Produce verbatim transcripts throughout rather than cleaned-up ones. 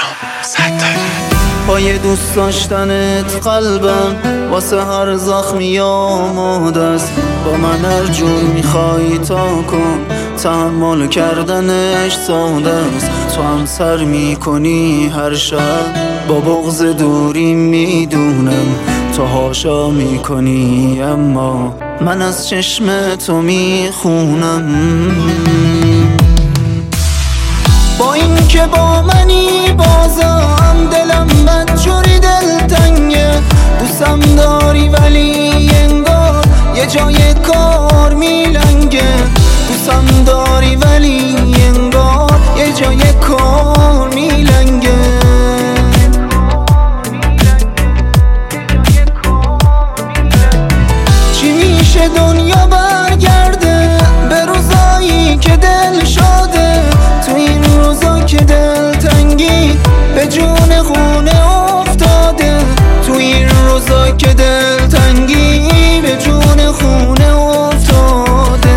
پای دوست داشتنت قلبم واسه هر زخمی آماده است. با من هر جور میخوای تا کن، تحمل کردنش ساده است. تو هم سر میکنی هر شب با بغض دوری، میدونم تو هاشا میکنی اما من از چشم تو میخونم. با این که با منی بازم دلم بدجوری دلتنگه. دوستم داری ولی انگار یه جای کار میلنگه. دوستم داری ولی انگار یه جای کار میلنگه. چی میشه دنیا برگرده به روزایی که دل شده؟ تو این روزا که دلتنگی به جون خونه افتاده. تو این روزا که دلتنگی به جون خونه افتاده.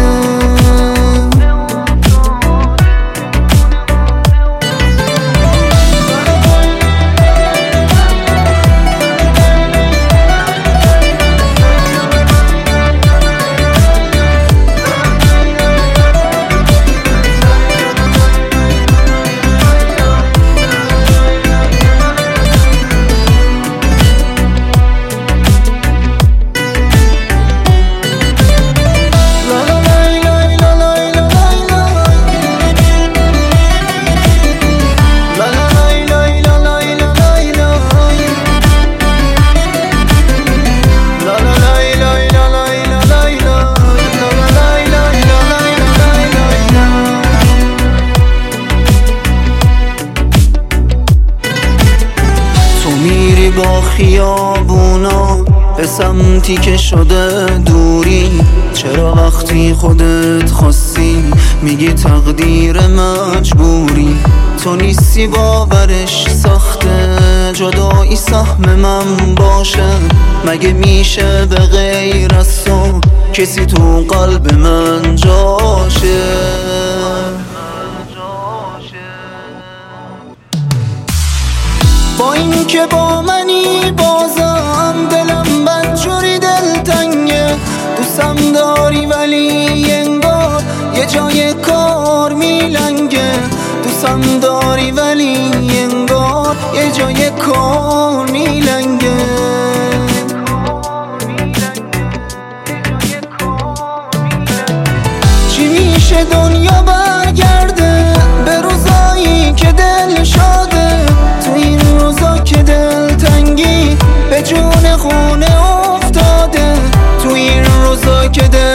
با خیابونا به سمتی که شده دوری، چرا وقتی خودت خواستی میگی تقدیر مجبوری؟ تو نیستی باورش ساخته جدایی سهم من باشه. مگه میشه به غیر از تو کسی تو قلب من جاشه؟ با این که با منی بازم دلم بدجوری دلتنگه. دوستم داری ولی انگار یه جای کار میلنگه. دوستم داری ولی انگار یه جای کار میلنگه. چی میشه دنیا برگرده به روزایی که دل شده؟ تو این روزا که دلتنگی به جون خونه افتاده. تو این روزا که دل